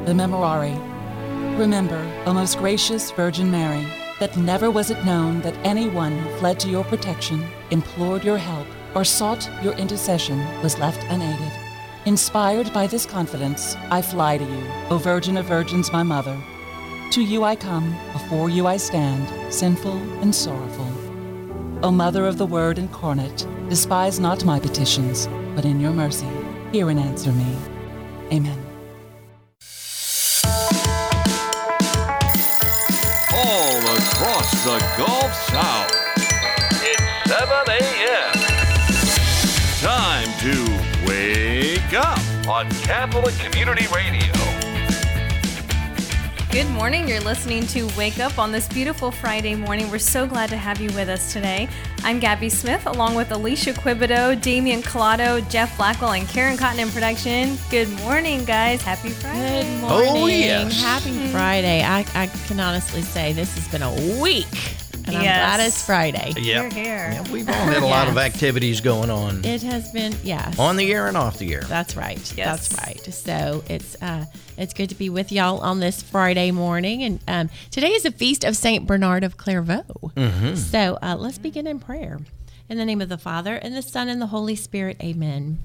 the Memorare. Remember, O most gracious Virgin Mary, that never was it known that anyone who fled to your protection, implored your help, or sought your intercession was left unaided. Inspired by this confidence, I fly to you, O Virgin of Virgins, my Mother. To you I come, before you I stand, sinful and sorrowful. O Mother of the Word incarnate, despise not my petitions, but in your mercy, hear and answer me. Amen. All across the Gulf South, it's 7 a.m. Time to wake up on Catholic Community Radio. Good morning. You're listening to Wake Up on this beautiful Friday morning. We're so glad to have you with us today. I'm Gabby Smith, along with Alicia Quibido, Damian Collado, Jeff Blackwell, and Karen Cotton in production. Good morning, guys. Happy Friday. Good morning. Oh, yes. Happy Friday. I can honestly say this has been a week, and I'm glad it's Friday. Yep. Here. Yeah, we've all had a lot of activities going on. It has been, yes. On the air and off the air. That's right. Yes. That's right. So it's good to be with y'all on this Friday morning. And today is a feast of St. Bernard of Clairvaux. Mm-hmm. So let's begin in prayer. In the name of the Father, and the Son, and the Holy Spirit. Amen.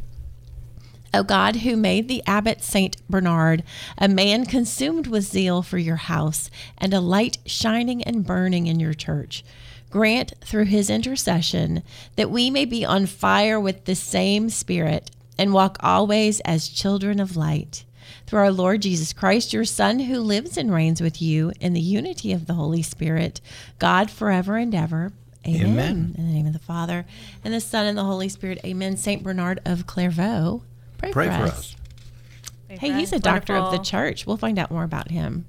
O God, who made the abbot St. Bernard a man consumed with zeal for your house and a light shining and burning in your church, grant through his intercession that we may be on fire with the same Spirit and walk always as children of light. Through our Lord Jesus Christ, your Son, who lives and reigns with you in the unity of the Holy Spirit, God forever and ever. Amen. Amen. In the name of the Father, and the Son, and the Holy Spirit. Amen. St. Bernard of Clairvaux, pray for us. Hey, he's a doctor of the church. We'll find out more about him.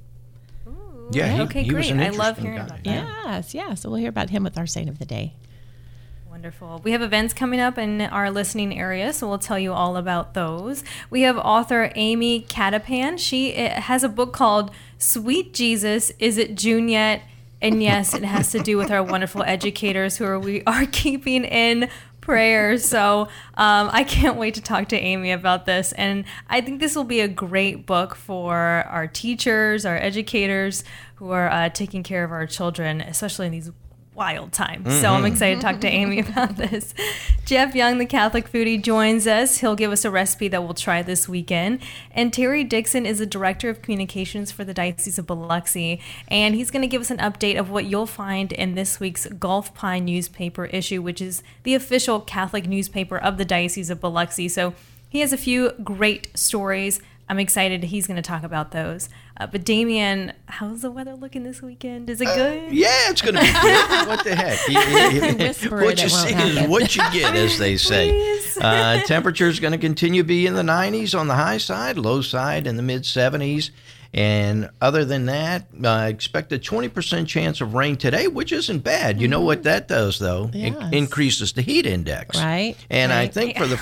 Yeah, Okay, he was great. an I love interesting hearing guy. about that. Yes. So we'll hear about him with our saint of the day. Wonderful. We have events coming up in our listening area, so we'll tell you all about those. We have author Amy Catapan. She has a book called Sweet Jesus, Is It June Yet? And yes, it has to do with our wonderful educators who we are keeping in prayer. So I can't wait to talk to Amy about this. And I think this will be a great book for our teachers, our educators who are taking care of our children, especially in these wild times. So I'm excited to talk to Amy about this. Jeff Young, the Catholic foodie, joins us. He'll give us a recipe that we'll try this weekend. And Terry Dixon is the Director of Communications for the Diocese of Biloxi. And he's going to give us an update of what you'll find in this week's Gulf Pine newspaper issue, which is the official Catholic newspaper of the Diocese of Biloxi. So he has a few great stories. I'm excited. He's going to talk about those. But Damian, how's the weather looking this weekend? Is it good? Yeah, it's going to be good. What the heck? What you see is what you get, as they say. Temperature is going to continue to be in the 90s on the high side, low side in the mid 70s. And other than that, expect a 20% chance of rain today, which isn't bad. You know what that does, though? Yes. It increases the heat index. Right. And I think for the,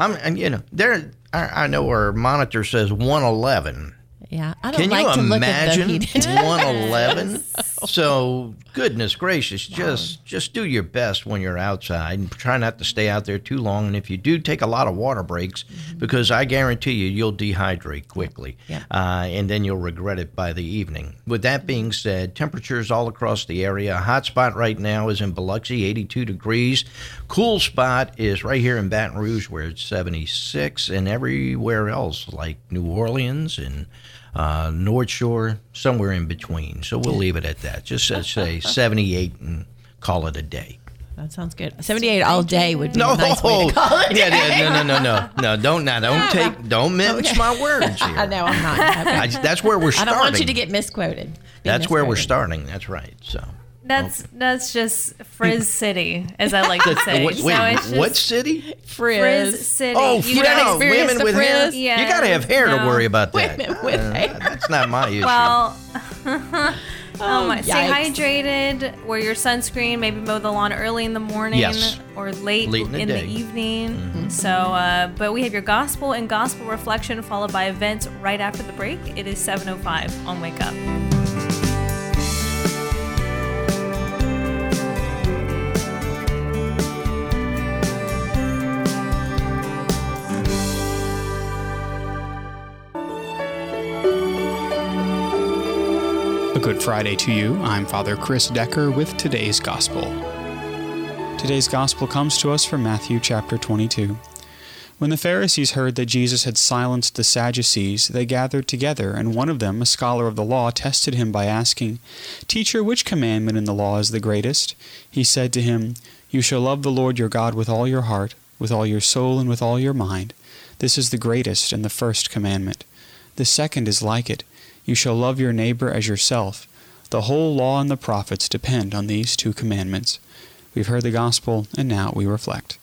I know our monitor says 111. Yeah, I don't Can like you to look imagine at the heat. 111? So, goodness gracious, just do your best when you're outside and try not to stay out there too long. And if you do, take a lot of water breaks because I guarantee you'll dehydrate quickly. Yep. And then you'll regret it by the evening. With that being said, temperatures all across the area. A hot spot right now is in Biloxi, 82 degrees. Cool spot is right here in Baton Rouge where it's 76, and everywhere else like New Orleans and North Shore, somewhere in between. So we'll leave it at that. Just say 78 and call it a day. That sounds good. 78 all day would be a nice way to call it. No. Don't mince my words here. I know, I'm not. Okay. That's where we're I starting. don't want you to get misquoted. That's where we're starting. That's right. So That's just Frizz City, as I like to say. Wait, what city? Frizz City. Oh, You don't experience women the with hair? frizz? Yeah, You got to have hair to worry about that. Women with hair. That's not my issue. Well, stay yikes. hydrated, wear your sunscreen, maybe mow the lawn early in the morning Yes. or late in the in day. the evening. So, but we have your gospel and gospel reflection followed by events right after the break. It is 7:05 on Wake Up. A good Friday to you. I'm Father Chris Decker with today's Gospel. Today's Gospel comes to us from Matthew chapter 22. When the Pharisees heard that Jesus had silenced the Sadducees, they gathered together, and one of them, a scholar of the law, tested him by asking, "Teacher, which commandment in the law is the greatest?" He said to him, "You shall love the Lord your God with all your heart, with all your soul, and with all your mind. This is the greatest and the first commandment. The second is like it. You shall love your neighbor as yourself. The whole law and the prophets depend on these two commandments." We've heard the gospel, and now we reflect.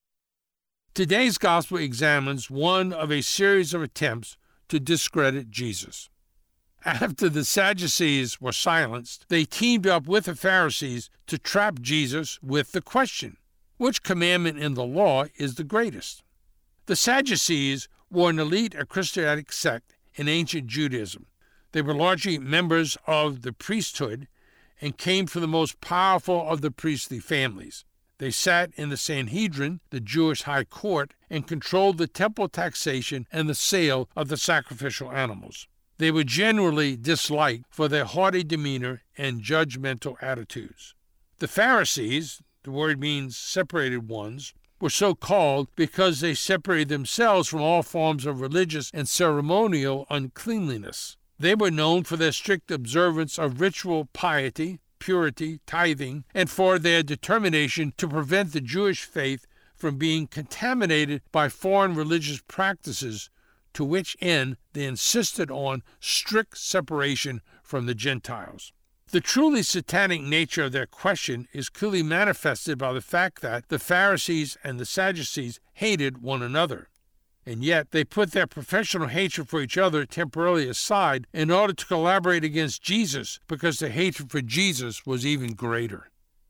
Today's gospel examines one of a series of attempts to discredit Jesus. After the Sadducees were silenced, they teamed up with the Pharisees to trap Jesus with the question, which commandment in the law is the greatest? The Sadducees were an elite Christianic sect in ancient Judaism. They were largely members of the priesthood and came from the most powerful of the priestly families. They sat in the Sanhedrin, the Jewish high court, and controlled the temple taxation and the sale of the sacrificial animals. They were generally disliked for their haughty demeanor and judgmental attitudes. The Pharisees, the word means separated ones, were so called because they separated themselves from all forms of religious and ceremonial uncleanliness. They were known for their strict observance of ritual piety, purity, tithing, and for their determination to prevent the Jewish faith from being contaminated by foreign religious practices, to which end they insisted on strict separation from the Gentiles. The truly satanic nature of their question is clearly manifested by the fact that the Pharisees and the Sadducees hated one another. And yet they put their professional hatred for each other temporarily aside in order to collaborate against Jesus, because their hatred for Jesus was even greater.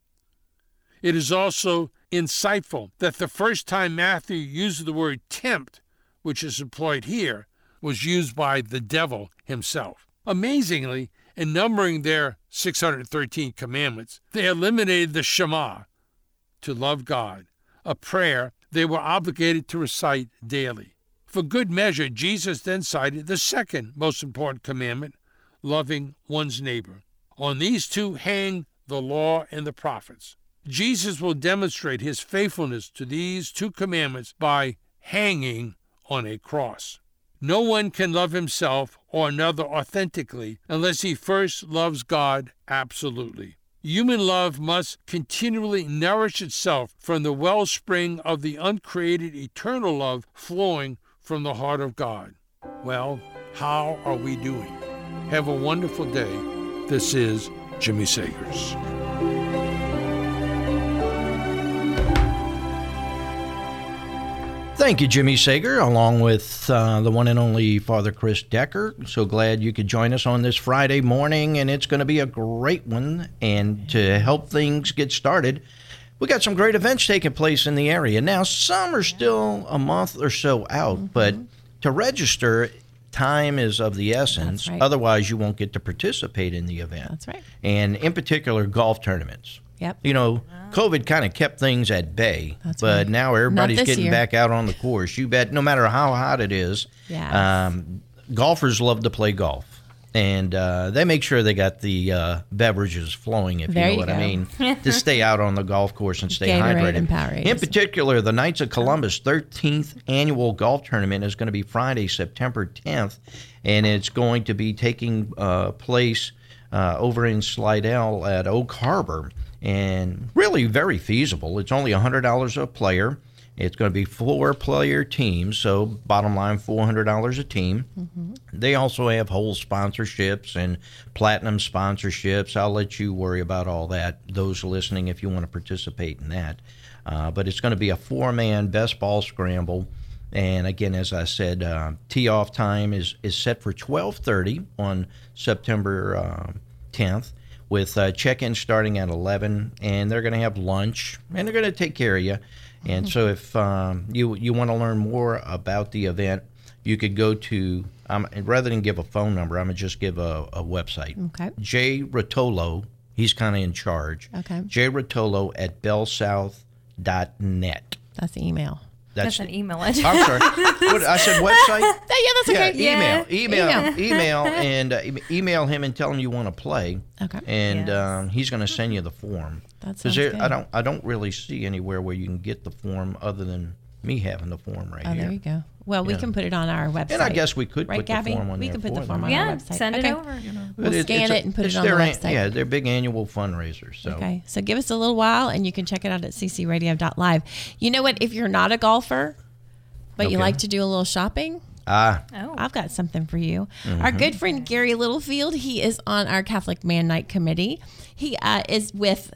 It is also insightful that the first time Matthew uses the word tempt, which is employed here, was used by the devil himself. Amazingly, in numbering their 613 commandments, they eliminated the Shema, to love God, a prayer they were obligated to recite daily. For good measure, Jesus then cited the second most important commandment, loving one's neighbor. On these two hang the law and the prophets. Jesus will demonstrate his faithfulness to these two commandments by hanging on a cross. No one can love himself or another authentically unless he first loves God absolutely. Human love must continually nourish itself from the wellspring of the uncreated eternal love flowing from the heart of God. Well, how are we doing? Have a wonderful day. This is Jimmy Sagers. Thank you, Jimmy Sager, along with the one and only Father Chris Decker. So glad you could join us on this Friday morning, and it's going to be a great one. And to help things get started, we got some great events taking place in the area. Now, some are still a month or so out, but to register, time is of the essence. Right. Otherwise, you won't get to participate in the event. That's right. And in particular, golf tournaments. Yep. You know, COVID kind of kept things at bay, That's but right. now everybody's Not this getting year. back out on the course. You bet, no matter how hot it is, Yes. golfers love to play golf. And they make sure they got the beverages flowing, if There you know you what I go. mean, to stay out on the golf course and stay Gatorade hydrated. and Powerade. In particular, the Knights of Columbus 13th annual golf tournament is going to be Friday, September 10th, and it's going to be taking place over in Slidell at Oak Harbor. And really very feasible. It's only $100 a player. It's going to be 4-player teams, so bottom line, $400 a team. Mm-hmm. They also have whole sponsorships and platinum sponsorships. I'll let you worry about all that, those listening, if you want to participate in that. But it's going to be a 4-man best ball scramble. And again, as I said, tee-off time is set for 12:30 on September 10th. With check-in starting at 11, and they're going to have lunch, and they're going to take care of you. And so if you want to learn more about the event, you could go to, rather than give a phone number, I'm going to just give a website. Okay. Jay Rotolo, he's kind of in charge. Okay. Jay Rotolo at bellsouth.net. That's the email. That's an email address. I'm sorry. What, I said website? That's okay. Yeah, Yeah. email, and email him and tell him you want to play. Okay. And he's going to send you the form. That sounds Because good. I don't really see anywhere where you can get the form other than me having the form right here. There you go. Well, we can put it on our website. And I guess we could right, put Gabby? the form on We there can put for the form them. on our Yeah, website. send it over. We'll scan it and put it on the their website. Yeah, they're big annual fundraisers. So. Okay, so give us a little while, and you can check it out at ccradio.live. You know what? If you're not a golfer, but you Okay. like to do a little shopping, Oh. I've got something for you. Our good friend Gary Littlefield, he is on our Catholic Man Night Committee. He is with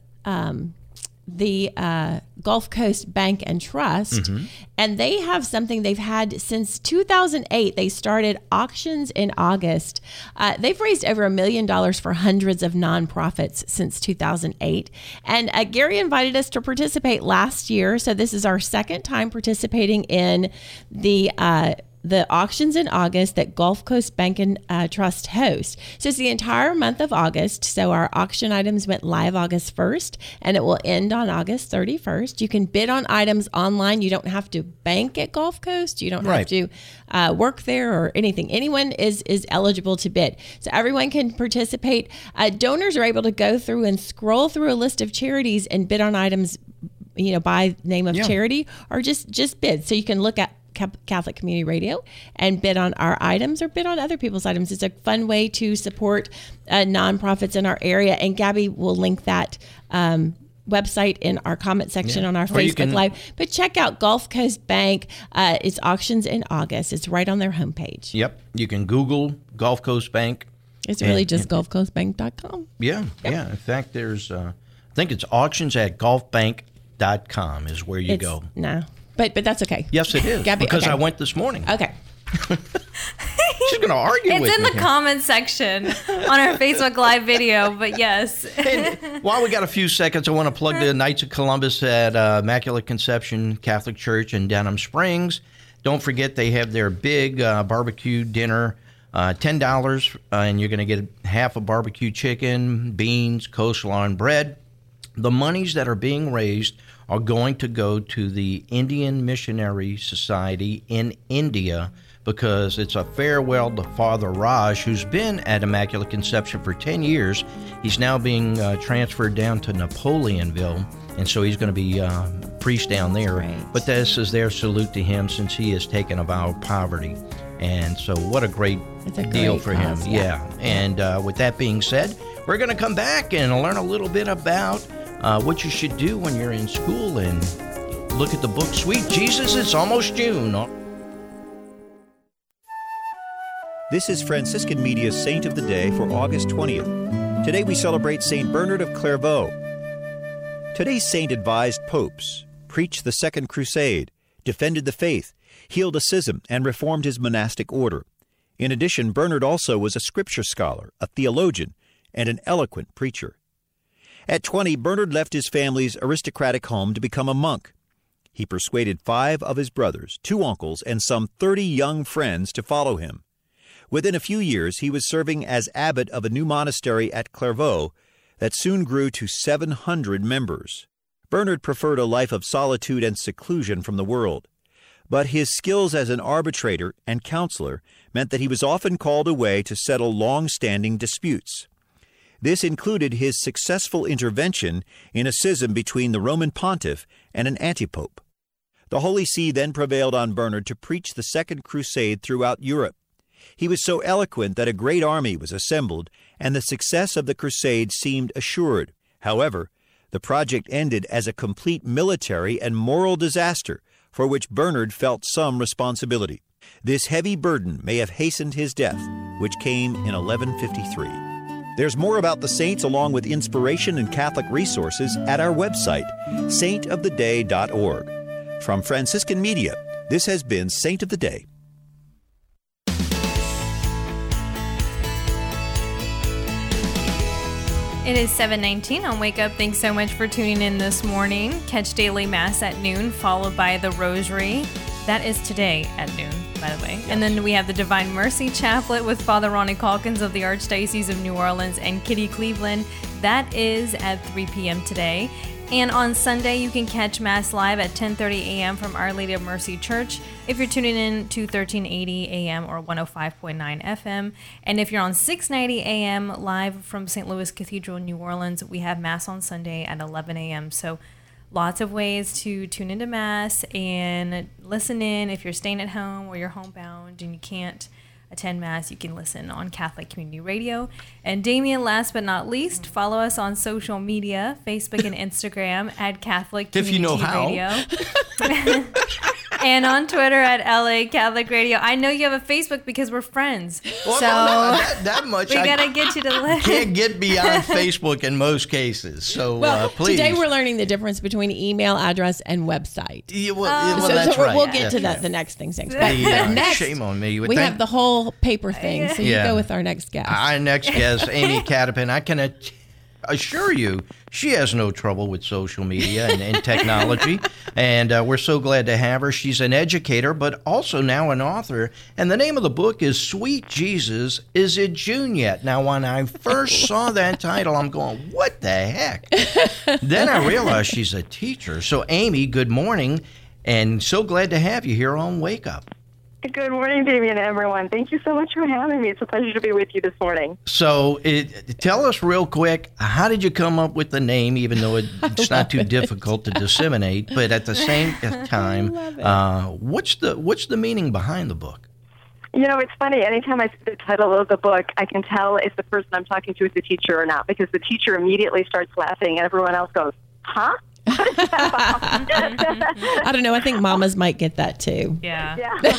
the Gulf Coast Bank and Trust, and they have something they've had since 2008. They started auctions in August. They've raised over $1 million for hundreds of nonprofits since 2008. And Gary invited us to participate last year, so this is our second time participating in the auctions in August that Gulf Coast Bank and Trust host. So it's the entire month of August. So our auction items went live August 1st, and it will end on August 31st. You can bid on items online. You don't have to bank at Gulf Coast. You don't have to work there or anything. Anyone is eligible to bid. So everyone can participate. Donors are able to go through and scroll through a list of charities and bid on items, by name of charity, or just bid. So you can look at Catholic Community Radio and bid on our items or bid on other people's items. It's a fun way to support nonprofits in our area. And Gabby will link that website in our comment section on our Facebook Live. But check out Gulf Coast Bank. It's auctions in August. It's right on their homepage. Yep. You can Google Gulf Coast Bank. It's really just gulfcoastbank.com. Yeah. In fact, there's, I think it's auctions at gulfbank.com is where you go. No. But that's okay. Yes, it is. Gabby, because okay. I went this morning. Okay. She's going to argue with me. It's in the comment section on our Facebook Live video, but yes. And while we got a few seconds, I want to plug the Knights of Columbus at Immaculate Conception Catholic Church in Denham Springs. Don't forget they have their big barbecue dinner, $10, and you're going to get half a barbecue chicken, beans, coleslaw, and bread. The monies that are being raised are going to go to the Indian Missionary Society in India because it's a farewell to Father Raj, who's been at Immaculate Conception for 10 years. He's now being transferred down to Napoleonville, and so he's going to be priest down there. Right. But this is their salute to him since he has taken a vow of poverty. And so what a great deal for cause, him. Yeah. And with that being said, we're going to come back and learn a little bit about what you should do when you're in school and look at the book Sweet Jesus, It's Almost June. This is Franciscan Media's Saint of the Day for August 20th. Today we celebrate St. Bernard of Clairvaux. Today's saint advised popes, preached the Second Crusade, defended the faith, healed a schism, and reformed his monastic order. In addition, Bernard also was a scripture scholar, a theologian, and an eloquent preacher. At 20, Bernard left his family's aristocratic home to become a monk. He persuaded 5 of his brothers, 2 uncles, and some 30 young friends to follow him. Within a few years, he was serving as abbot of a new monastery at Clairvaux that soon grew to 700 members. Bernard preferred a life of solitude and seclusion from the world, but his skills as an arbitrator and counselor meant that he was often called away to settle long-standing disputes. This included his successful intervention in a schism between the Roman pontiff and an antipope. The Holy See then prevailed on Bernard to preach the Second Crusade throughout Europe. He was so eloquent that a great army was assembled, and the success of the crusade seemed assured. However, the project ended as a complete military and moral disaster for which Bernard felt some responsibility. This heavy burden may have hastened his death, which came in 1153. There's more about the saints along with inspiration and Catholic resources at our website, saintoftheday.org. From Franciscan Media, this has been Saint of the Day. It is 7:19 on Wake Up. Thanks so much for tuning in this morning. Catch Daily Mass at noon, followed by the Rosary. That is today at noon, by the way. Yes. And then we have the Divine Mercy Chaplet with Father Ronnie Calkins of the Archdiocese of New Orleans and Kitty Cleveland. That is at 3 p.m. today. And on Sunday, you can catch Mass live at 10:30 a.m. from Our Lady of Mercy Church if you're tuning in to 1380 a.m. or 105.9 FM. And if you're on 690 a.m. live from St. Louis Cathedral in New Orleans, we have Mass on Sunday at 11 a.m. So lots of ways to tune into Mass and listen in. If you're staying at home or you're homebound and you can't attend Mass, you can listen on Catholic Community Radio. And Damien, last but not least, follow us on social media, Facebook and Instagram at Catholic Community If you know how. Radio. And on Twitter at LA Catholic Radio. I know you have a Facebook because we're friends. Well, so that much. we got to get you to live. Can't get beyond Facebook in most cases. So please. Today we're learning the difference between email address and website. Yeah, that's so right. We'll get to that the next things. But next, shame on me. We have the whole paper thing. So you go with our next guest. Our next guest, Amy Catapan. I can assure you, she has no trouble with social media and technology, and we're so glad to have her. She's an educator, but also now an author, and the name of the book is Sweet Jesus, Is It June Yet? Now, when I first saw that title, I'm going, what the heck? Then I realized she's a teacher. So, Amy, good morning, and so glad to have you here on Wake Up. Good morning, Damien and everyone. Thank you so much for having me. It's a pleasure to be with you this morning. So tell us real quick, how did you come up with the name, even though it's not too difficult to disseminate, but at the same time, what's the meaning behind the book? You know, it's funny. Anytime I see the title of the book, I can tell if the person I'm talking to is the teacher or not, because the teacher immediately starts laughing and everyone else goes, huh? I don't know. I think mamas might get that too. Yeah.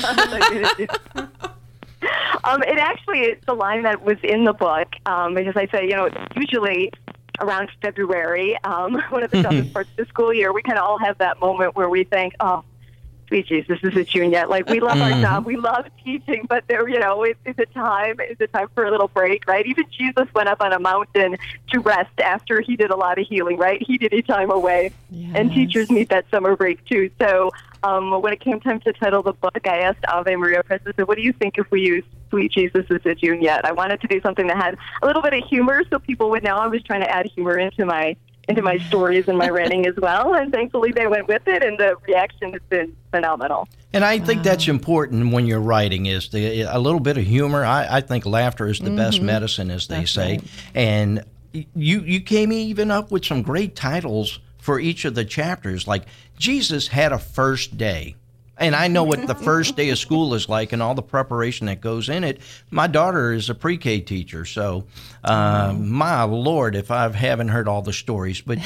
It actually is the line that was in the book, because I say, usually around February, one of the toughest parts of the school year, we kind of all have that moment where we think, oh, sweet Jesus, this is June yet. Like, we love our job, we love teaching, but there, it's a time for a little break, right? Even Jesus went up on a mountain to rest after he did a lot of healing, right? He did a time away, and teachers need that summer break too. So when it came time to title the book, I asked Ave Maria Press, I said, what do you think if we use Sweet Jesus, Is It June Yet? I wanted to do something that had a little bit of humor so people would know I was trying to add humor into my stories and my writing as well, and thankfully they went with it, and the reaction has been phenomenal. And I think that's important when you're writing, is a little bit of humor. I think laughter is the best medicine, as they say. Right. And you came even up with some great titles for each of the chapters, like Jesus Had a First Day. And I know what the first day of school is like and all the preparation that goes in it. My daughter is a pre-K teacher, so my Lord, if I haven't heard all the stories. But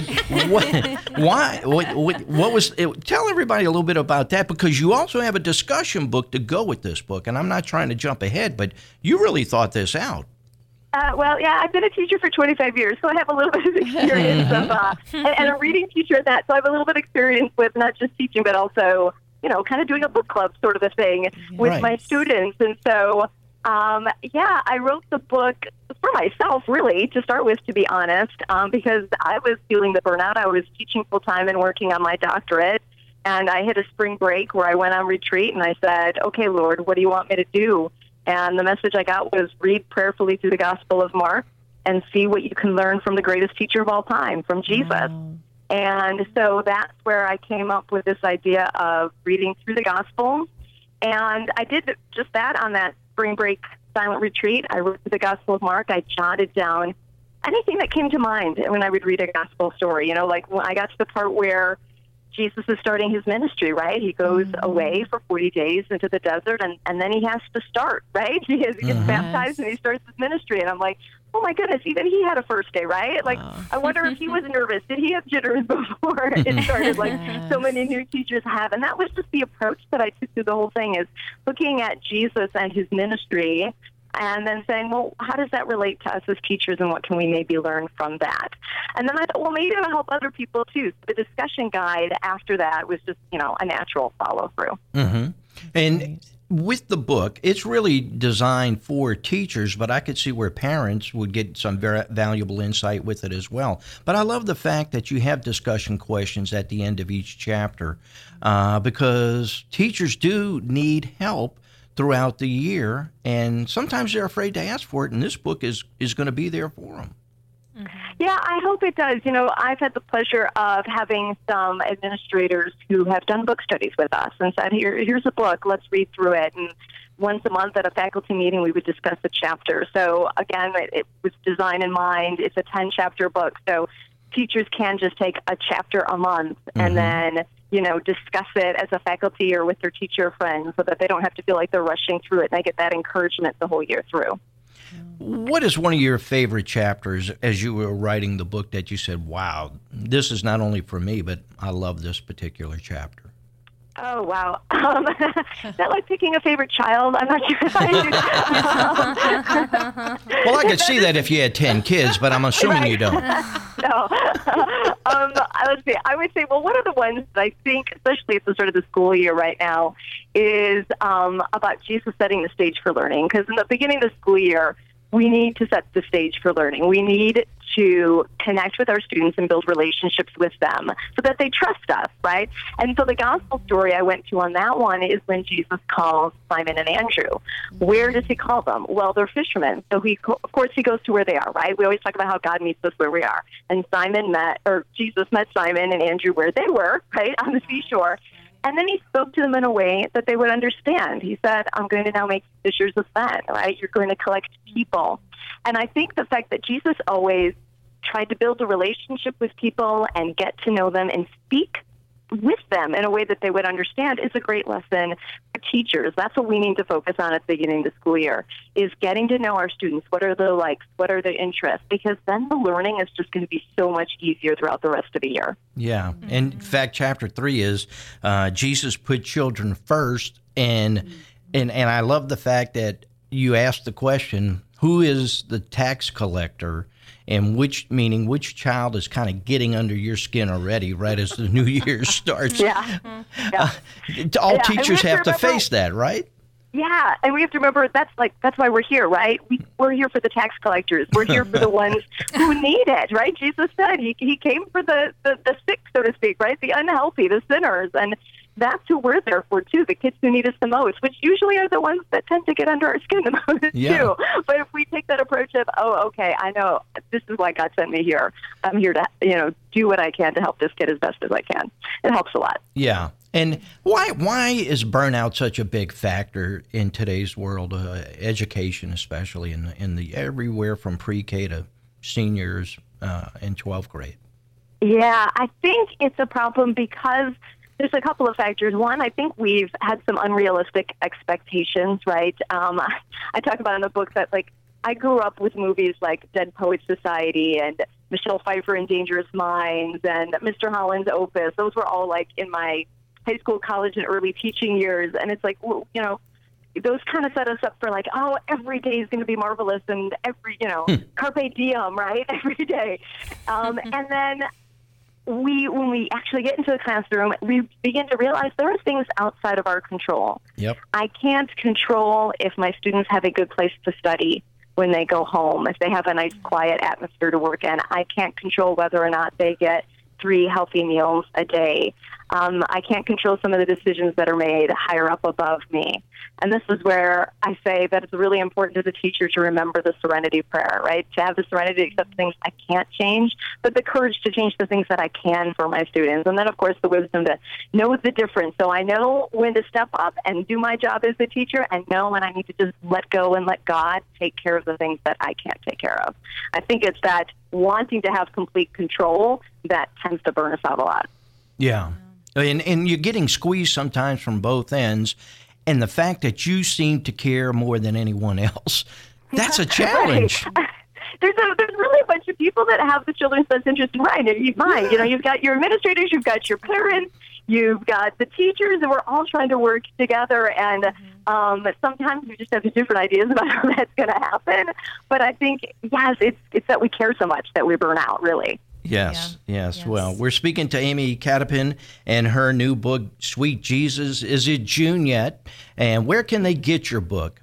what was it? Tell everybody a little bit about that, because you also have a discussion book to go with this book. And I'm not trying to jump ahead, but you really thought this out. Well, yeah, I've been a teacher for 25 years, so I have a little bit of experience and a reading teacher at that. So I have a little bit of experience with not just teaching, but also kind of doing a book club sort of a thing with my students. And so, I wrote the book for myself, really, to start with, to be honest, because I was feeling the burnout. I was teaching full-time and working on my doctorate, and I hit a spring break where I went on retreat, and I said, okay, Lord, what do you want me to do? And the message I got was read prayerfully through the Gospel of Mark and see what you can learn from the greatest teacher of all time, from Jesus. Wow. And so that's where I came up with this idea of reading through the Gospels. And I did just that on that spring break silent retreat. I wrote the Gospel of Mark. I jotted down anything that came to mind when I would read a Gospel story. Like when I got to the part where Jesus is starting his ministry, right? He goes away for 40 days into the desert, and then he has to start, right? He gets baptized and he starts his ministry. And I'm like, oh my goodness, even he had a first day, right? Like, I wonder if he was nervous. Did he have jitters before it started, like so many new teachers have? And that was just the approach that I took through the whole thing, is looking at Jesus and his ministry and then saying, well, how does that relate to us as teachers, and what can we maybe learn from that? And then I thought, well, maybe it'll help other people too. So the discussion guide after that was just, a natural follow-through. Mm-hmm. And with the book, it's really designed for teachers, but I could see where parents would get some very valuable insight with it as well. But I love the fact that you have discussion questions at the end of each chapter, because teachers do need help throughout the year, and sometimes they're afraid to ask for it, and this book is going to be there for them. Yeah, I hope it does. You know, I've had the pleasure of having some administrators who have done book studies with us and said, here's a book, let's read through it. And once a month at a faculty meeting, we would discuss a chapter. So again, it was design in mind. It's a 10-chapter book. So teachers can just take a chapter a month and then, you know, discuss it as a faculty or with their teacher friends so that they don't have to feel like they're rushing through it. And they get that encouragement the whole year through. What is one of your favorite chapters as you were writing the book that you said, wow, this is not only for me, but I love this particular chapter? Oh, wow. Is that like picking a favorite child? I'm not sure if I do. Well, I could see that if you had 10 kids, but I'm assuming you don't. No. Let's see. I would say, well, one of the ones that I think, especially at the start of the school year right now, is about Jesus setting the stage for learning. Because in the beginning of the school year, we need to set the stage for learning. We need to connect with our students and build relationships with them so that they trust us, right? And so the gospel story I went to on that one is when Jesus calls Simon and Andrew. Where does he call them? Well, they're fishermen. So of course he goes to where they are, right? We always talk about how God meets us where we are. And Jesus met Simon and Andrew where they were, right, on the seashore. And then he spoke to them in a way that they would understand. He said, I'm going to now make fishers of men, right? You're going to collect people. And I think the fact that Jesus always tried to build a relationship with people and get to know them and speak with them in a way that they would understand is a great lesson for teachers. That's what we need to focus on at the beginning of the school year, is getting to know our students. What are their likes? What are their interests? Because then the learning is just going to be so much easier throughout the rest of the year. Yeah. And in fact, chapter 3 is Jesus put children first. And I love the fact that you asked the question, who is the tax collector? And which child is kind of getting under your skin already, right as the new year starts? All teachers have to face that, right? Yeah, and we have to remember that's why we're here, right? We're here for the tax collectors. We're here for the ones who need it, right? Jesus said he came for the sick, so to speak, right? The unhealthy, the sinners, and that's who we're there for, too, the kids who need us the most, which usually are the ones that tend to get under our skin the most, too. But if we take that approach of, okay, I know this is why God sent me here. I'm here to, do what I can to help this kid as best as I can. It helps a lot. Yeah. And why is burnout such a big factor in today's world, education especially, in the everywhere from pre-K to seniors in 12th grade? Yeah, I think it's a problem because there's a couple of factors. One, I think we've had some unrealistic expectations, right? I talk about in the book that, I grew up with movies like Dead Poets Society and Michelle Pfeiffer and Dangerous Minds and Mr. Holland's Opus. Those were all, in my high school, college, and early teaching years. And it's those kind of set us up for every day is going to be marvelous and every, carpe diem, right? Every day. And then when we actually get into the classroom, we begin to realize there are things outside of our control. Yep. I can't control if my students have a good place to study when they go home, if they have a nice, quiet atmosphere to work in. I can't control whether or not they get 3 healthy meals a day. I can't control some of the decisions that are made higher up above me. And this is where I say that it's really important as a teacher to remember the serenity prayer, right? To have the serenity to accept things I can't change, but the courage to change the things that I can for my students. And then, of course, the wisdom to know the difference. So I know when to step up and do my job as a teacher and know when I need to just let go and let God take care of the things that I can't take care of. I think it's that wanting to have complete control that tends to burn us out a lot. Yeah. And you're getting squeezed sometimes from both ends. And the fact that you seem to care more than anyone else, that's a challenge. Right. There's really a bunch of people that have the children's best interest in mind. You've got your administrators, you've got your parents, you've got the teachers, and we're all trying to work together. And sometimes we just have different ideas about how that's going to happen. But I think, yes, it's that we care so much that we burn out, really. Yes. Well, we're speaking to Amy Catapin and her new book, Sweet Jesus. Is it June yet? And where can they get your book?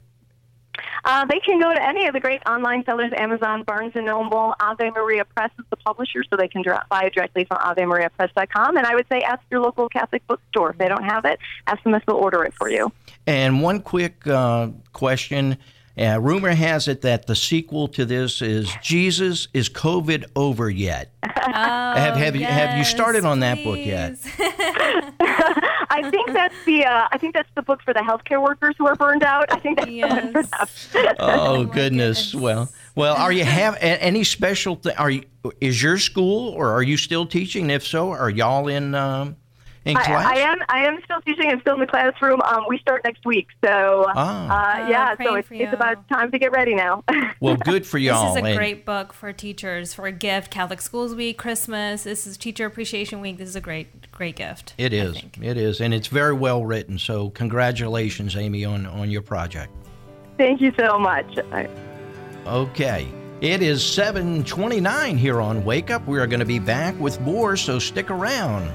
They can go to any of the great online sellers, Amazon, Barnes & Noble. Ave Maria Press is the publisher, so they can buy it directly from AveMariaPress.com. And I would say ask your local Catholic bookstore. If they don't have it, ask them if they'll order it for you. And one quick question. Rumor has it that the sequel to this is Jesus, Is COVID Over Yet? Have you started on that book yet? I think that's the book for the healthcare workers who are burned out. I think that's the one for them. Oh goodness. Well, are you have any special is your school, or are you still teaching? If so, are y'all in class? I am still teaching. I'm still in the classroom. We start next week, so so it's about time to get ready now. Well, good for y'all. This is a great book for teachers, for a gift. Catholic Schools Week, Christmas. This is Teacher Appreciation Week. This is a great gift. It is. It is, and it's very well written. So congratulations, Amy, on your project. Thank you so much. Okay. It is 7:29 here on Wake Up. We are going to be back with more, so stick around.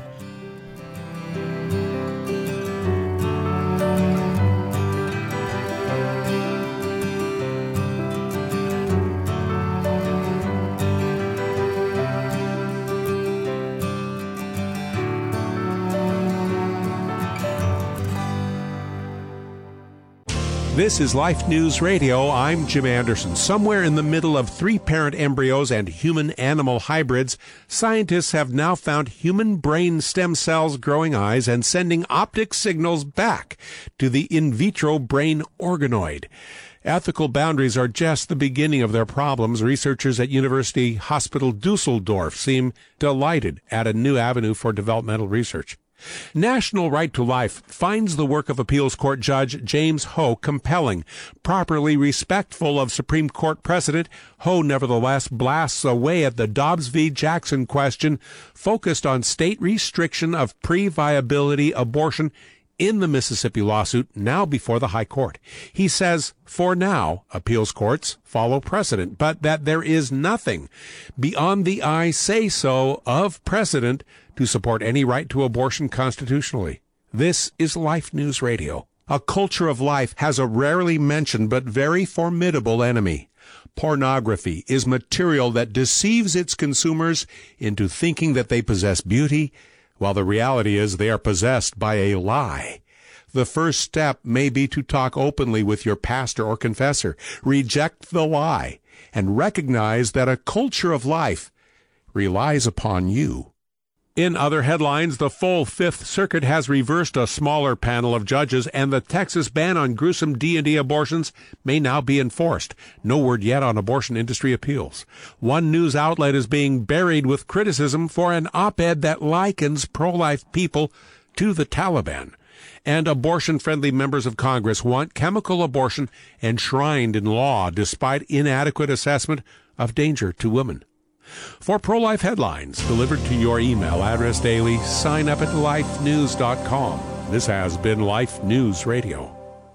This is Life News Radio. I'm Jim Anderson. Somewhere in the middle of 3-parent embryos and human-animal hybrids, scientists have now found human brain stem cells growing eyes and sending optic signals back to the in vitro brain organoid. Ethical boundaries are just the beginning of their problems. Researchers at University Hospital Dusseldorf seem delighted at a new avenue for developmental research. National Right to Life finds the work of appeals court judge James Ho compelling. Properly respectful of Supreme Court precedent, Ho nevertheless blasts away at the Dobbs v. Jackson question focused on state restriction of pre-viability abortion in the Mississippi lawsuit now before the High Court. He says, for now, appeals courts follow precedent, but that there is nothing beyond the I say so of precedent to support any right to abortion constitutionally. This is Life News Radio. A culture of life has a rarely mentioned but very formidable enemy. Pornography is material that deceives its consumers into thinking that they possess beauty, while the reality is they are possessed by a lie. The first step may be to talk openly with your pastor or confessor, reject the lie, and recognize that a culture of life relies upon you. In other headlines, the full Fifth Circuit has reversed a smaller panel of judges, and the Texas ban on gruesome D&D abortions may now be enforced. No word yet on abortion industry appeals. One news outlet is being buried with criticism for an op-ed that likens pro-life people to the Taliban. And abortion-friendly members of Congress want chemical abortion enshrined in law despite inadequate assessment of danger to women. For pro-life headlines delivered to your email address daily, sign up at lifenews.com. This has been Life News Radio.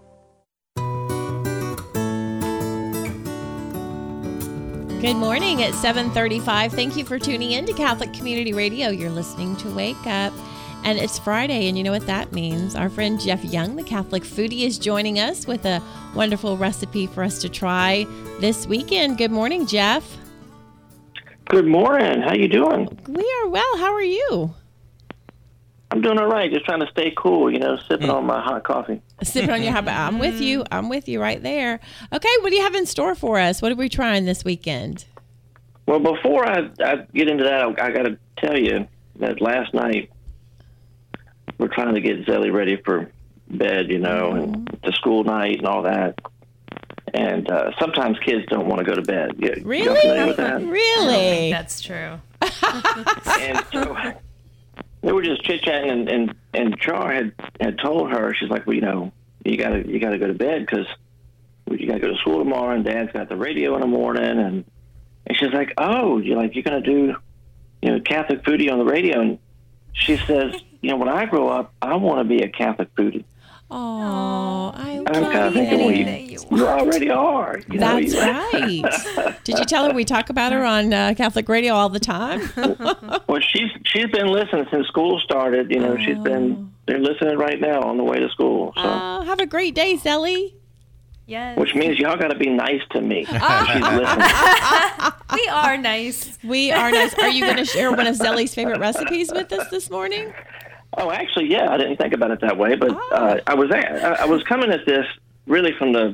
Good morning at 7:35. Thank you for tuning in to Catholic Community Radio. You're listening to Wake Up. And it's Friday, and you know what that means. Our friend Jeff Young, the Catholic foodie, is joining us with a wonderful recipe for us to try this weekend. Good morning, Jeff. Good morning. How you doing? We are well. How are you? I'm doing all right. Just trying to stay cool, sipping on my hot coffee. Sipping on your hot coffee. I'm with you. I'm with you right there. Okay, what do you have in store for us? What are we trying this weekend? Well, before I get into that, I got to tell you that last night we're trying to get Zelly ready for bed, and the school night and all that. And sometimes kids don't want to go to bed. Really? You familiar with that? Really? I don't think that's true. And so they were just chit-chatting, and Char had told her, she's like, well, you gotta go to bed because you gotta go to school tomorrow, and Dad's got the radio in the morning, and she's like, oh, you're gonna do Catholic foodie on the radio, and she says, when I grow up, I want to be a Catholic foodie. Oh, I'm kind of thinking, you already are. That's right. Did you tell her we talk about her on Catholic radio all the time? Well, she's been listening since school started. They're listening right now on the way to school. So. Have a great day, Zelly. Yes. Which means y'all got to be nice to me. She's listening. We are nice. We are nice. Are you going to share one of Zelly's favorite recipes with us this morning? Oh, actually, yeah. I didn't think about it that way, but I was coming at this really from the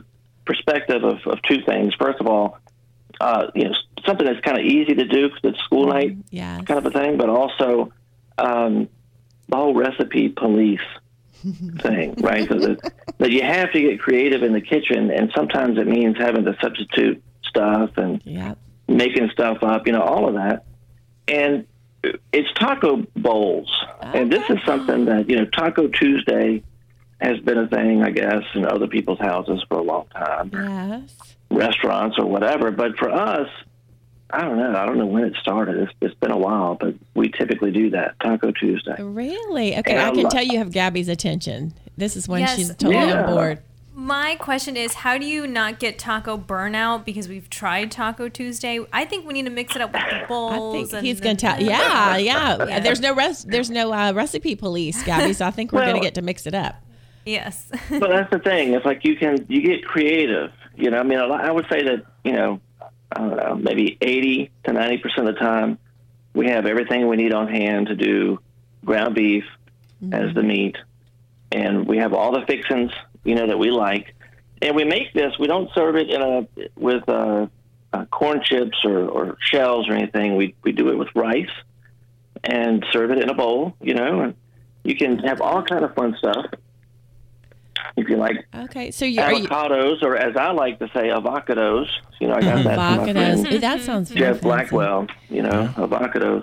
perspective of two things. First of all, something that's kind of easy to do because it's school night kind of a thing, but also the whole recipe police thing, right? So that you have to get creative in the kitchen, and sometimes it means having to substitute stuff and making stuff up, all of that. And it's taco bowls. And this is something that, Taco Tuesday has been a thing, I guess, in other people's houses for a long time. Yes. Restaurants or whatever. But for us, I don't know. I don't know when it started. It's been a while, but we typically do that, Taco Tuesday. Really? Okay, I can tell you have Gabby's attention. This is when she's totally on board. My question is, how do you not get taco burnout? Because we've tried Taco Tuesday. I think we need to mix it up with the bowls. I think he's going to tell. Yeah. There's no recipe police, Gabby. So I think we're going to get to mix it up. Yes. But that's the thing. It's like you get creative. I would say that I don't know, maybe 80 to 90% of the time, we have everything we need on hand to do ground beef as the meat, and we have all the fixings that we like, and we make this. We don't serve it with corn chips or shells or anything. We do it with rice and serve it in a bowl. And you can have all kind of fun stuff if you like. Okay, so avocados, or as I like to say, avocados. I got that from my friend that sounds Jeff fancy. Blackwell. Avocados.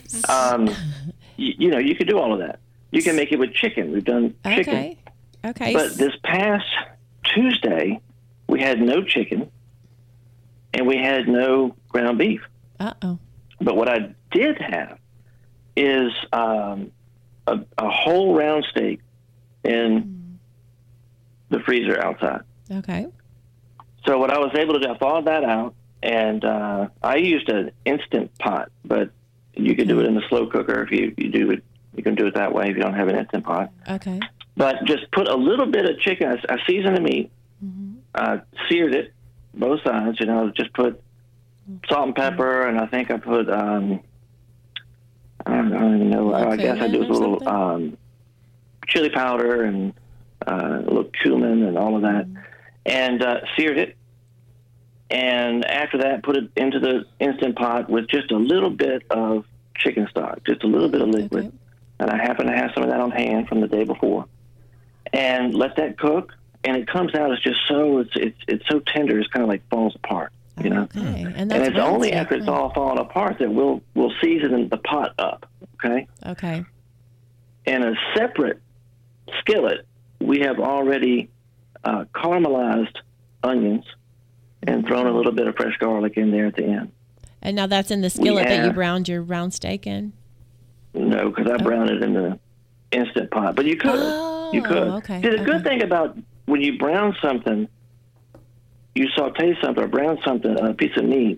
You could do all of that. You can make it with chicken. We've done chicken. Okay. But this past Tuesday, we had no chicken, and we had no ground beef. Uh-oh. But what I did have is a whole round steak in the freezer outside. Okay. So what I was able to do, I thawed that out, and I used an Instant Pot, but you could do it in the slow cooker if you do it. You can do it that way if you don't have an Instant Pot. Okay. But just put a little bit of chicken. I seasoned the meat, seared it, both sides. Just put salt and pepper, and I think I put I don't even know. I guess I do a little chili powder and a little cumin and all of that, and seared it. And after that, put it into the Instant Pot with just a little bit of chicken stock, just a little bit of liquid. Okay. And I happen to have some of that on hand from the day before. And let that cook, and it comes out as just it's so tender, it's kind of like falls apart, Okay. And it's only after it's all fallen apart that we'll season the pot up, okay? Okay. In a separate skillet, we have already caramelized onions and thrown a little bit of fresh garlic in there at the end. And now that's in the skillet that you browned your round steak in? No, because I browned it in the Instant Pot. But you could. You could. Okay. See, the good thing about when you brown something, you saute something or brown something on a piece of meat,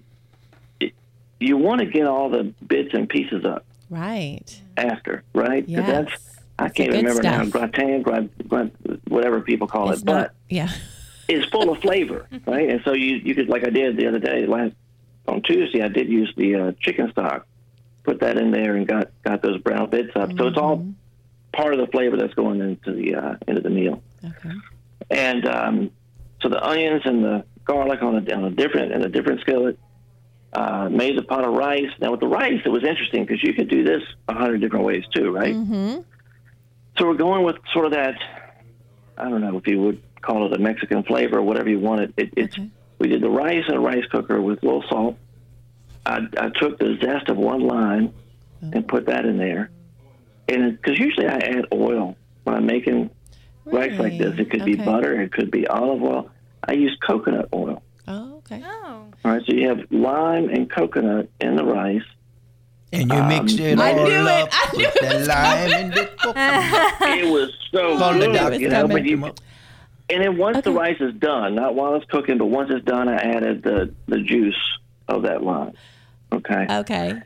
you want to get all the bits and pieces up. Right. After, right? Yes. I can't remember now, gratin, whatever people call it, but it's full of flavor, right? And so you could, like I did the other day, on Tuesday, I did use the chicken stock, put that in there and got those brown bits up. So it's all part of the flavor that's going into the meal. Okay. And so the onions and the garlic on a different skillet. Made the pot of rice. Now with the rice, it was interesting because you could do this 100 different ways too, right? Mm-hmm. So we're going with sort of that. I don't know if you would call it a Mexican flavor or whatever you want. We did the rice in a rice cooker with a little salt. I took the zest of one lime and put that in there. And because usually I add oil when I'm making rice like this. It could be butter, it could be olive oil. I use coconut oil. Oh, okay. Oh. All right, so you have lime and coconut in the rice. And you mixed it all up with the lime and the coconut. It was so good, and then once the rice is done, not while it's cooking, but once it's done, I added the juice of that lime. Okay. Okay.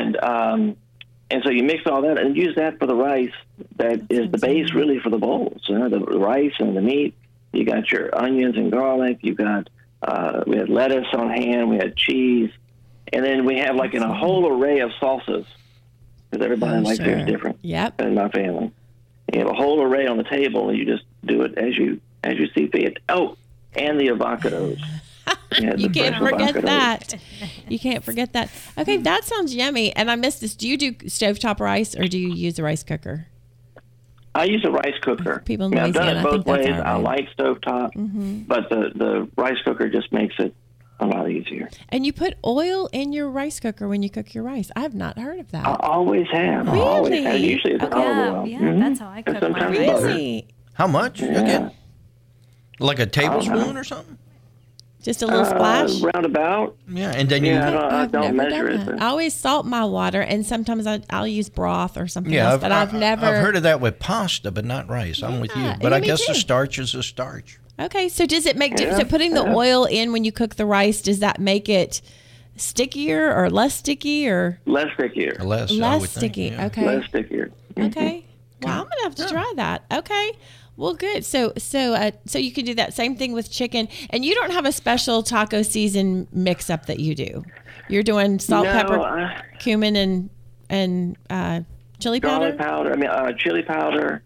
And so you mix all that and use that for the rice. That is the base really for the bowls. The rice and the meat. You got your onions and garlic. You got we had lettuce on hand. We had cheese, and then we have like a whole array of salsas because everybody likes theirs different. Yep. In my family, you have a whole array on the table, and you just do it as you see fit. Oh, and the avocados. You can't forget that. You can't forget that. Okay, that sounds yummy. And I missed this. Do you do stovetop rice or do you use a rice cooker? I use a rice cooker. People in I've done Louisiana, it both ways. I like stovetop, but the rice cooker just makes it a lot easier. And you put oil in your rice cooker when you cook your rice. I have not heard of that. I always have. Really? I always have. Usually it's olive oil. Yeah, that's how I cook And mine. sometimes butter. Really? How much again? Like a tablespoon or something? Just a little splash? Roundabout. Yeah, and then you. I don't measure it. I always salt my water, and sometimes I'll use broth or something Yeah, else, but I've never. I've heard of that with pasta, but not rice. I'm with you. But I me guess too. the starch is a starch. Okay, so does it make difference? So putting the oil in when you cook the rice, does that make it stickier or less sticky or Less stickier. Less sticky? Yeah. Okay. Less stickier. Okay. Well, I'm gonna have to try that. Okay. Well, good. So you can do that same thing with chicken, and you don't have a special taco season mix up that you do. You're doing salt, pepper, cumin, and chili powder. Garlic powder. Chili powder.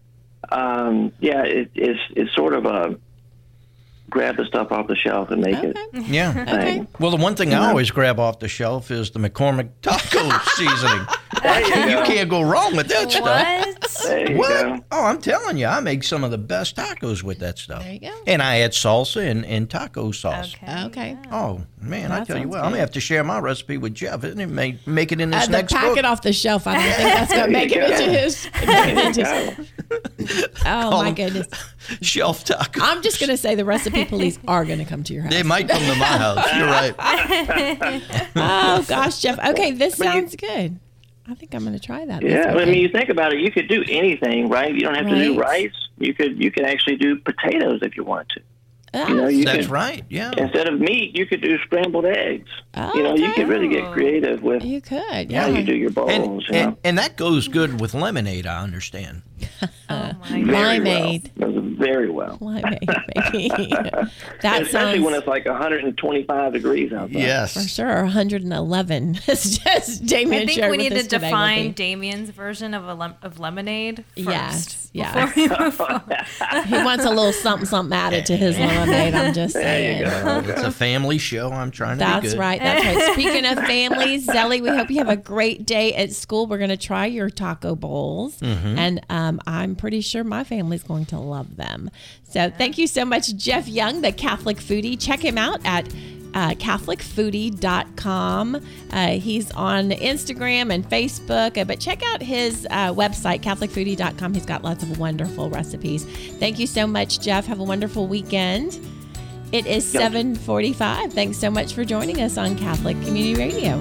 It's sort of a grab the stuff off the shelf and make it. Yeah. Okay. Well, the one thing I always grab off the shelf is the McCormick taco seasoning. You can't go wrong with that stuff. There you What? go. Oh, I'm telling you, I make some of the best tacos with that stuff. There you go. And I add salsa and taco sauce. Okay. Oh, man, I That tell you sounds what, I'm going to have to share my recipe with Jeff. And it may make it in this The next pack book. it off the shelf. I don't think that's going to make it into his. Oh, my goodness. Shelf taco. I'm just going to say the recipe police are going to come to your house. They might come to my house. You're right. Oh, gosh, Jeff. Okay, this sounds good. I think I'm going to try that. Yeah, you think about it, you could do anything, right? You don't have to do rice. You could actually do potatoes if you want to. That's right. Yeah. Instead of meat, you could do scrambled eggs. You could really get creative with. You could. How you do your bowls. And that goes good with lemonade, I understand. Limeade. Well. Very well. Limeade, baby. That Especially sounds, when it's like 125 degrees outside. Yes. for sure, 111. It's just Damien I think shared we with need us to today, define Libby. Damien's version of lemonade first. Yes, yeah. Before we move forward. He wants a little something added to his lemonade. I'm just saying. It's a family show. I'm trying to be That's good. right. That's right. Speaking of families, Zelly, we hope you have a great day at school. We're going to try your taco bowls, and I'm pretty sure my family's going to love them. So thank you so much, Jeff Young, the Catholic Foodie. Check him out at CatholicFoodie.com. He's on Instagram and Facebook, but check out his website, CatholicFoodie.com. He's got lots of wonderful recipes. Thank you so much, Jeff. Have a wonderful weekend. It is 7:45. Thanks so much for joining us on Catholic Community Radio.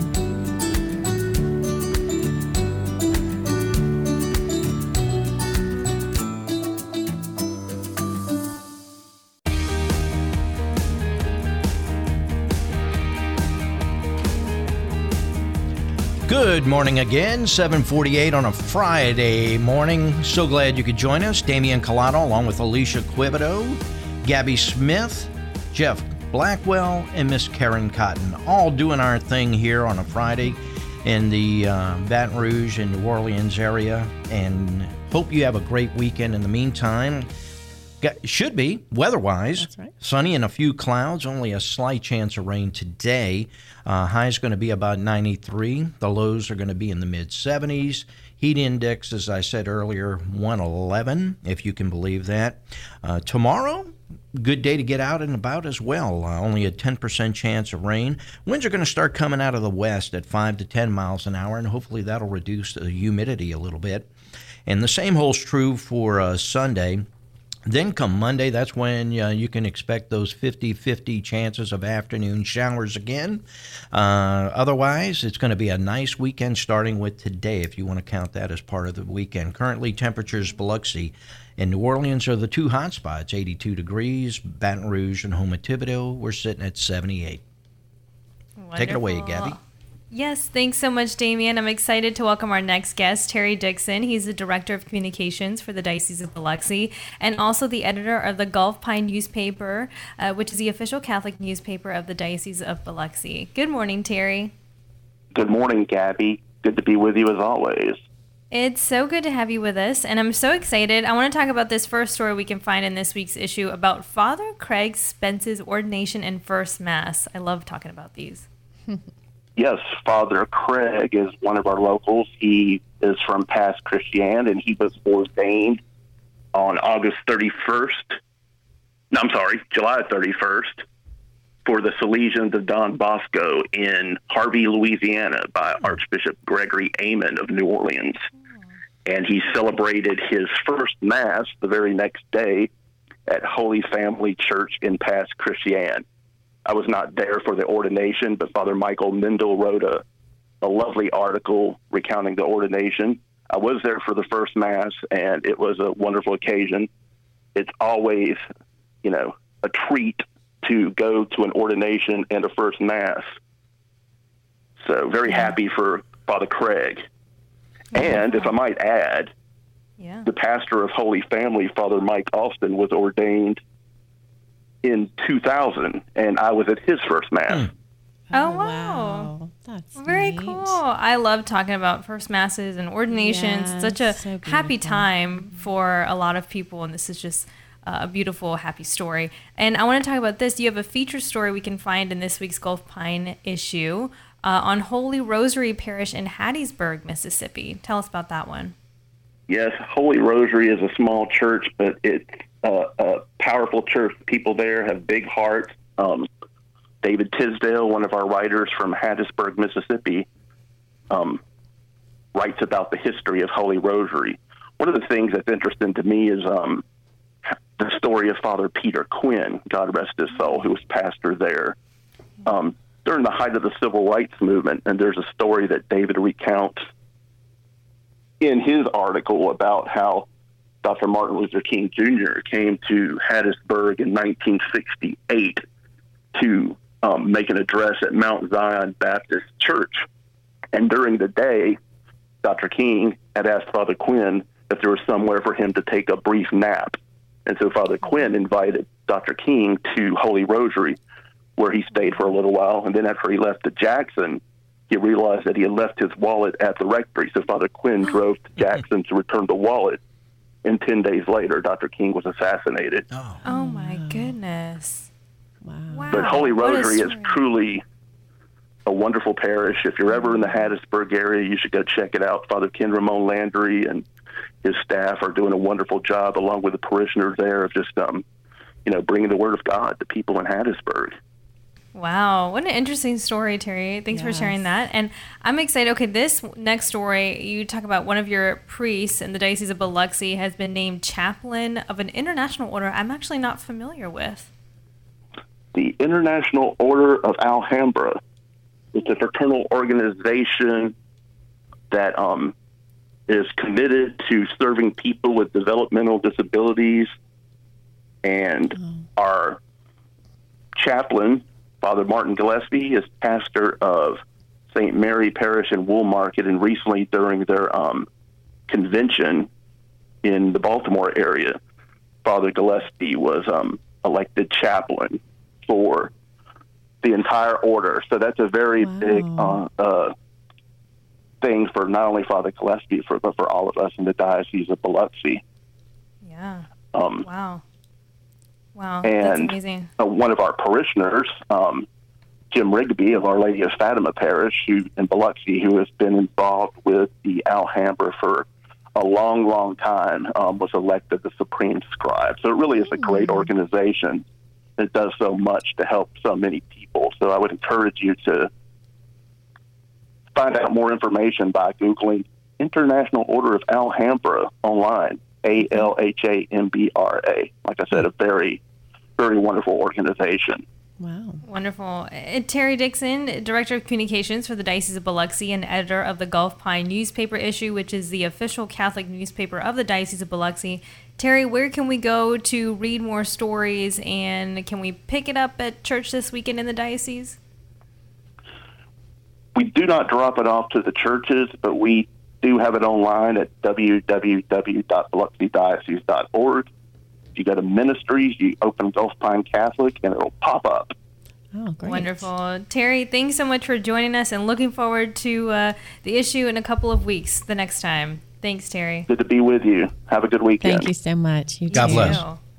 Good morning again, 7:48 on a Friday morning. So glad you could join us. Damian Collado along with Alicia Quibido, Gabby Smith, Jeff Blackwell, and Miss Karen Cotton, all doing our thing here on a Friday in the Baton Rouge and New Orleans area. And hope you have a great weekend in the meantime. Should be, weather-wise. That's right. Sunny and a few clouds, only a slight chance of rain today. High is going to be about 93. The lows are going to be in the mid-70s. Heat index, as I said earlier, 111, if you can believe that. Tomorrow, good day to get out and about as well. Only a 10% chance of rain. Winds are going to start coming out of the west at 5 to 10 miles an hour, and hopefully that'll reduce the humidity a little bit. And the same holds true for Sunday. Then come Monday, that's when you can expect those 50-50 chances of afternoon showers again. Otherwise, it's going to be a nice weekend starting with today, if you want to count that as part of the weekend. Currently, temperatures Biloxi and New Orleans are the two hot spots, 82 degrees. Baton Rouge and home at Thibodaux, we're sitting at 78. Wonderful. Take it away, Gabby. Yes, thanks so much, Damien. I'm excited to welcome our next guest, Terry Dixon. He's the Director of Communications for the Diocese of Biloxi and also the editor of the Gulf Pine newspaper, which is the official Catholic newspaper of the Diocese of Biloxi. Good morning, Terry. Good morning, Gabby. Good to be with you as always. It's so good to have you with us, and I'm so excited. I want to talk about this first story we can find in this week's issue about Father Craig Spence's ordination and first Mass. I love talking about these. Yes, Father Craig is one of our locals. He is from Pass Christian, and he was ordained on July 31st for the Salesians of Don Bosco in Harvey, Louisiana by Archbishop Gregory Amen of New Orleans. And he celebrated his first Mass the very next day at Holy Family Church in Pass Christian. I was not there for the ordination, but Father Michael Mendel wrote a lovely article recounting the ordination. I was there for the first Mass, and it was a wonderful occasion. It's always, a treat to go to an ordination and a first Mass. So very happy for Father Craig. And if I might add, the pastor of Holy Family, Father Mike Austin, was ordained in 2000, and I was at his first Mass. Oh, wow. That's very neat. cool. I love talking about first Masses and ordinations. Yeah, It's such a so happy beautiful. time for a lot of people, and this is just a beautiful, happy story. And I want to talk about this. You have a feature story we can find in this week's Gulf Pine issue on Holy Rosary Parish in Hattiesburg, Mississippi. Tell us about that one. Yes, Holy Rosary is a small church, but it's a powerful church. People there have big hearts. David Tisdale, one of our writers from Hattiesburg, Mississippi, writes about the history of Holy Rosary. One of the things that's interesting to me is the story of Father Peter Quinn, God rest his soul, who was pastor there during the height of the Civil Rights Movement. And there's a story that David recounts in his article about how Dr. Martin Luther King Jr. came to Hattiesburg in 1968 to make an address at Mount Zion Baptist Church. And during the day, Dr. King had asked Father Quinn if there was somewhere for him to take a brief nap. And so Father Quinn invited Dr. King to Holy Rosary, where he stayed for a little while. And then after he left to Jackson, he realized that he had left his wallet at the rectory. So Father Quinn drove to Jackson to return the wallet. And 10 days later, Dr. King was assassinated. Oh my goodness. Wow. But Holy What a Rosary is story. truly a wonderful parish. If you're ever in the Hattiesburg area, you should go check it out. Father Ken Ramon Landry and his staff are doing a wonderful job, along with the parishioners there, of just, bringing the Word of God to people in Hattiesburg. Wow, what an interesting story, Terry. Thanks for sharing that. And I'm excited. Okay, this next story, you talk about one of your priests in the Diocese of Biloxi has been named chaplain of an international order I'm actually not familiar with. The International Order of Alhambra. It's a fraternal organization that is committed to serving people with developmental disabilities. And our chaplain, Father Martin Gillespie, is pastor of St. Mary Parish in Woolmarket, and recently during their convention in the Baltimore area, Father Gillespie was elected chaplain for the entire order. So that's a very big thing for not only Father Gillespie, but for all of us in the Diocese of Biloxi. Yeah. Wow, and that's amazing. One of our parishioners, Jim Rigby of Our Lady of Fatima Parish, who in Biloxi, who has been involved with the Alhambra for a long, long time, was elected the Supreme Scribe. So it really is a great organization that does so much to help so many people. So I would encourage you to find out more information by Googling International Order of Alhambra online, ALHAMBRA. Like I said, a very, very wonderful organization. Wow. Wonderful. Terry Dixon, Director of Communications for the Diocese of Biloxi and editor of the Gulf Pine newspaper issue, which is the official Catholic newspaper of the Diocese of Biloxi. Terry, where can we go to read more stories, and can we pick it up at church this weekend in the diocese? We do not drop it off to the churches, but we do have it online at www.biloxidiocese.org. If you go to ministries, you open Gulf Pine Catholic, and it'll pop up. Oh, great. Wonderful. Terry, thanks so much for joining us, and looking forward to the issue in a couple of weeks the next time. Thanks, Terry. Good to be with you. Have a good weekend. Thank you so much. God bless.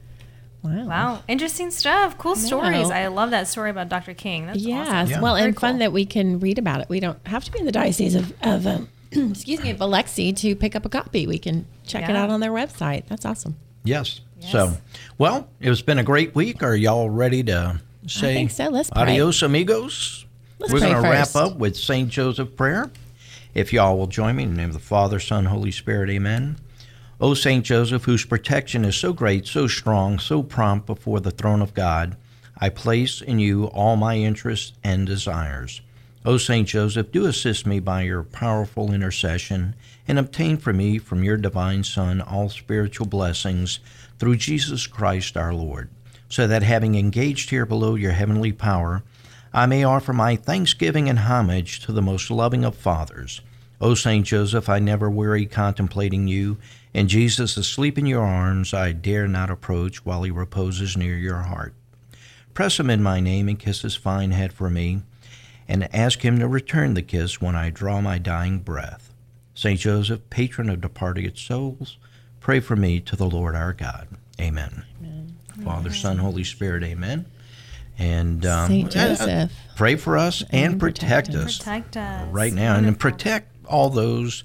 Wow. Interesting stuff. Cool stories. I love that story about Dr. King. That's awesome. Yeah. Well, and fun that we can read about it. We don't have to be in the Diocese of Biloxi to pick up a copy. We can check it out on their website. That's awesome. Yes. So, well, it's been a great week. Are y'all ready to say I think so. Let's pray. Adios, amigos? Let's We're pray going to wrap first. up with St. Joseph prayer. If y'all will join me in the name of the Father, Son, Holy Spirit, amen. O St. Joseph, whose protection is so great, so strong, so prompt before the throne of God, I place in you all my interests and desires. O St. Joseph, do assist me by your powerful intercession and obtain for me from your divine Son all spiritual blessings through Jesus Christ our Lord, so that having engaged here below your heavenly power, I may offer my thanksgiving and homage to the most loving of fathers. O St. Joseph, I never weary contemplating you, and Jesus asleep in your arms I dare not approach while he reposes near your heart. Press him in my name and kiss his fine head for me, and ask him to return the kiss when I draw my dying breath. St. Joseph, patron of departed souls, pray for me to the Lord our God. Amen. Amen. Father, Son, Holy Spirit, amen. And St. Joseph, pray for us and protect us. Protect us. Right now. Wonderful. And protect all those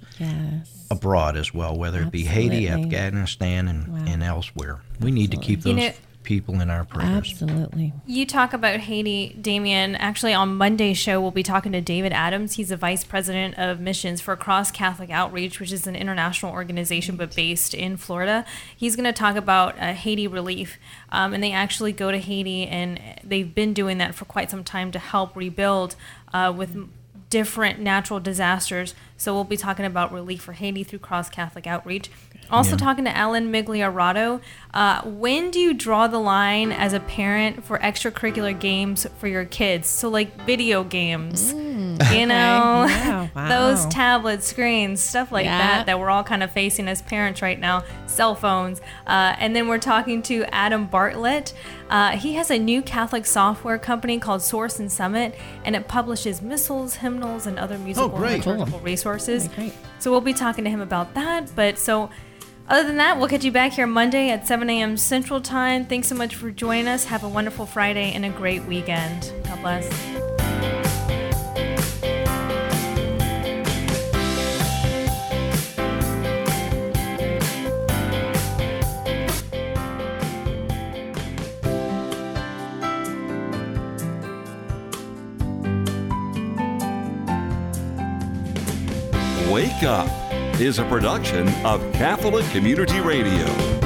abroad as well, whether it be Haiti, Afghanistan, and elsewhere. We need to keep those people in our prayers. Absolutely. You talk about Haiti, Damien. Actually, on Monday's show, we'll be talking to David Adams. He's the Vice President of Missions for Cross Catholic Outreach, which is an international organization but based in Florida. He's going to talk about Haiti relief. And they actually go to Haiti, and they've been doing that for quite some time to help rebuild with different natural disasters. So we'll be talking about relief for Haiti through Cross Catholic Outreach. Also talking to Alan Migliarato. When do you draw the line as a parent for extracurricular games for your kids? So like video games, you know, those tablet screens, stuff like that we're all kind of facing as parents right now, cell phones. And then we're talking to Adam Bartlett. He has a new Catholic software company called Source and Summit, and it publishes missals, hymnals, and other musical and liturgical resources. So we'll be talking to him about that. But so other than that, we'll catch you back here Monday at 7 a.m. Central Time. Thanks so much for joining us. Have a wonderful Friday and a great weekend. God bless. Wake Up is a production of Catholic Community Radio.